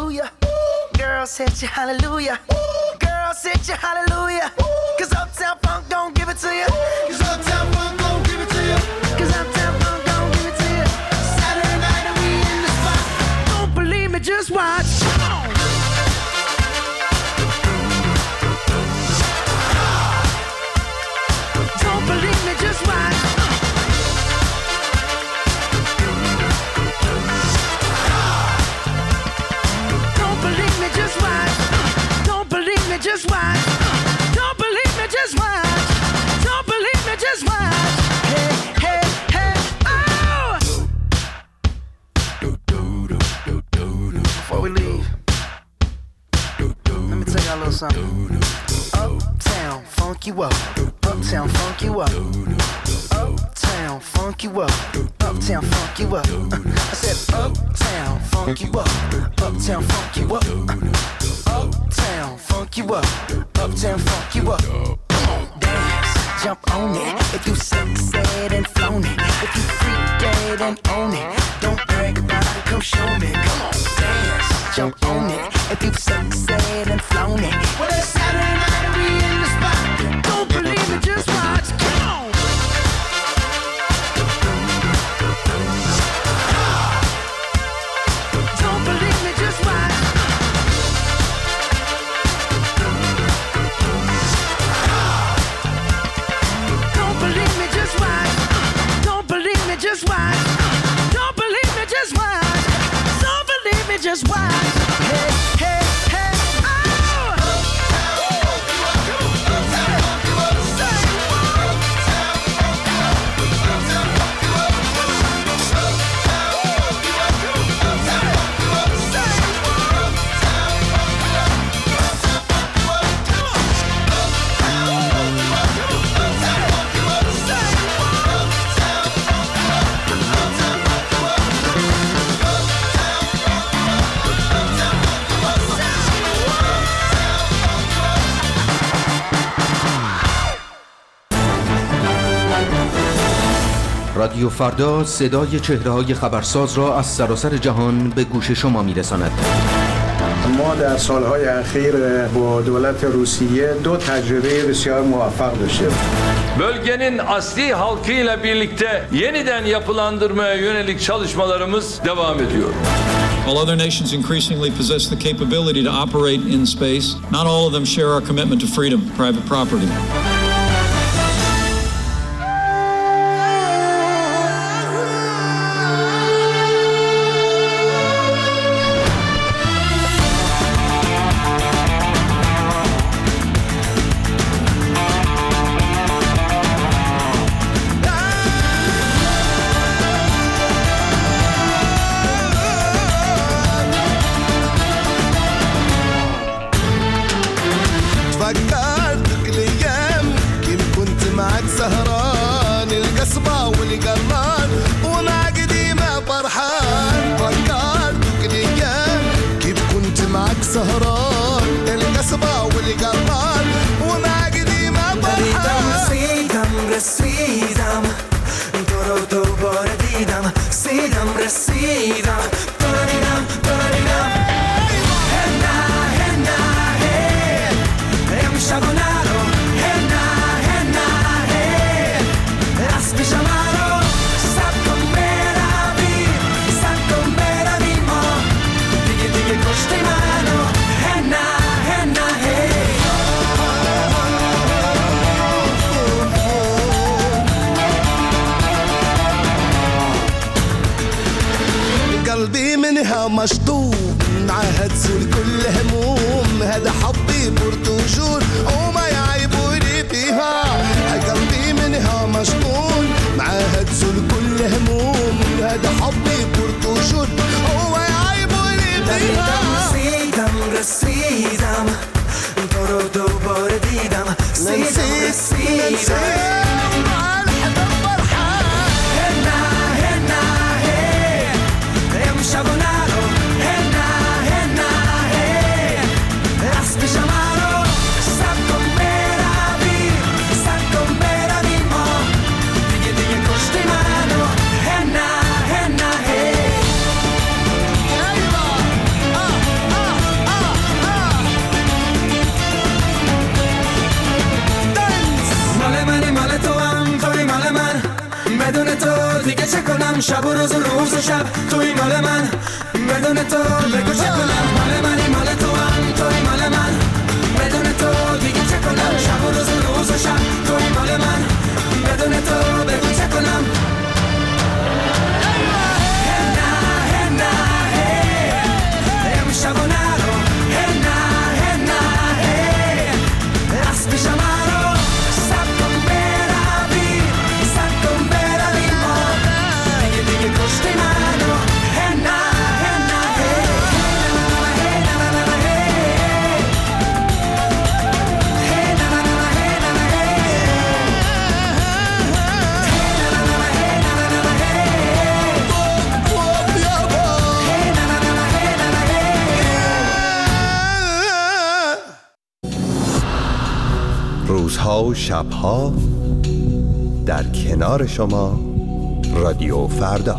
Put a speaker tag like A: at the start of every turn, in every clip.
A: hallelujah. Girls hit you hallelujah. Girls hit you hallelujah. Cause Uptown Funk don't give it to you. Cause Uptown Funk don't give it to you. Cause Uptown Funk don't give it to you. Saturday night and we in the spot. Don't believe me, just watch. Come on. Don't believe me, just watch. Don't believe me, just watch. Don't believe me, just watch. Don't believe me, just watch. Don't believe me, just watch. Hey, hey, hey, oh! Before we leave, let me tell y'all a little something. Uptown, funk you up. Uptown, funk you up. Uptown, funk you up. Uptown, funk you up. I said uptown, funk you up. Uptown, funk you up. Uptown, funk you up. Uptown, funk you up. Come on, dance, jump on it. If you sunset and flown it, if you freak dead and own it, don't brag about it, come show me. Come on, dance, jump on it. If you sunset and flown it, well it's Saturday night and we in the spot. Don't believe it, just watch. Come on. Don't believe me, just watch. Don't believe me, just watch. Don't believe me, just watch. Don't believe me, just watch. Don't believe me, just watch. Hey, hey, hey, oh!
B: رادیو فردا صدای چهره‌های خبرساز را از سراسر جهان به گوش شما می‌رساند.
C: ما در saalهای اخیر با دولت روسیه 2 تجربه بسیار موفق داشتیم.
D: Bölgenin asli halkıyla birlikte yeniden yapılandırmaya yönelik çalışmalarımız devam ediyor.
E: While other nations increasingly possess the capability to operate in space, not all of them share our commitment to freedom, private property.
F: مشطوب معهد سول كل هموم هذا حبي برتجور وما يعيبوني فيها قلبي منها مشطون معهد سول كل هموم هذا حبي برتجور وما يعيبوني فيها رسيدم رسيدم تو رو دوباره دیدم رسيدم Saco
G: کنم شب و روز و روز و شب توی مال من بدون تو بگو چه کنم مال منی مال تو هم توی مال من بدون تو دیگه چه کنم شب و روز و روز و شب توی مال من بدون تو بگو چه کنم
H: روزها و شبها در کنار شما رادیو فردا.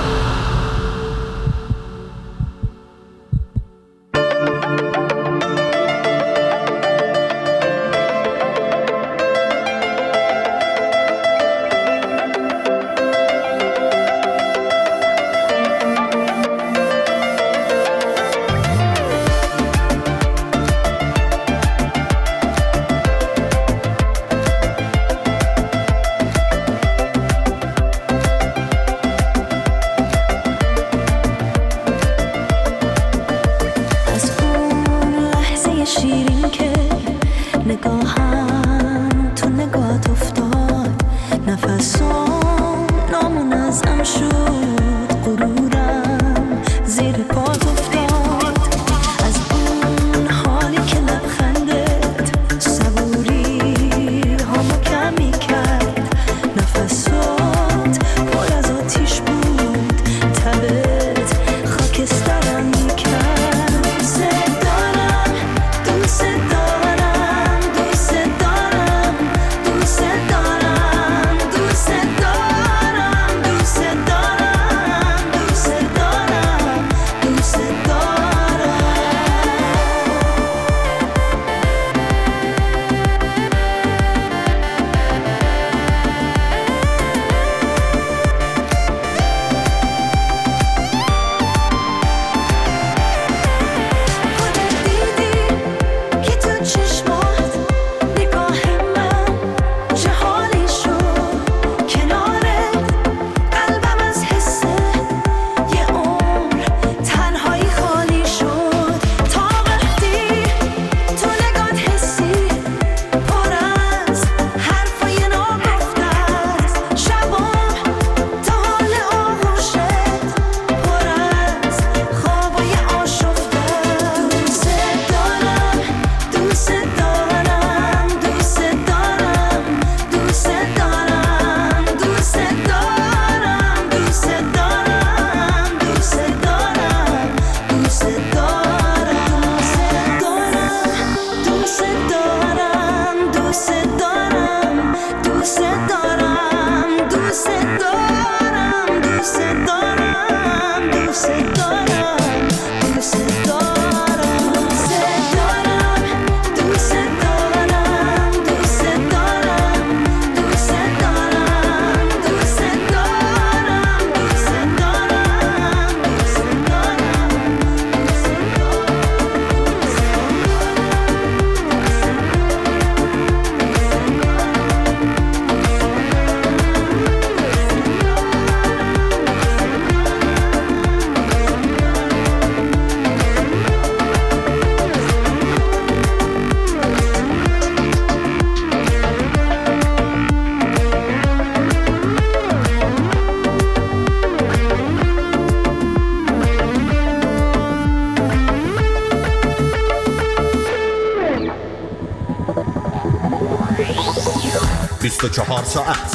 I: چهار ساعت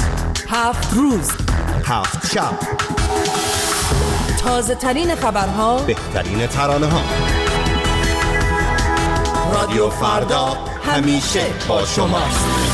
J: 7 روز
I: 7 شب
J: تازه ترین خبرها
I: بهترین ترانه ها رادیو فردا همیشه با شماست.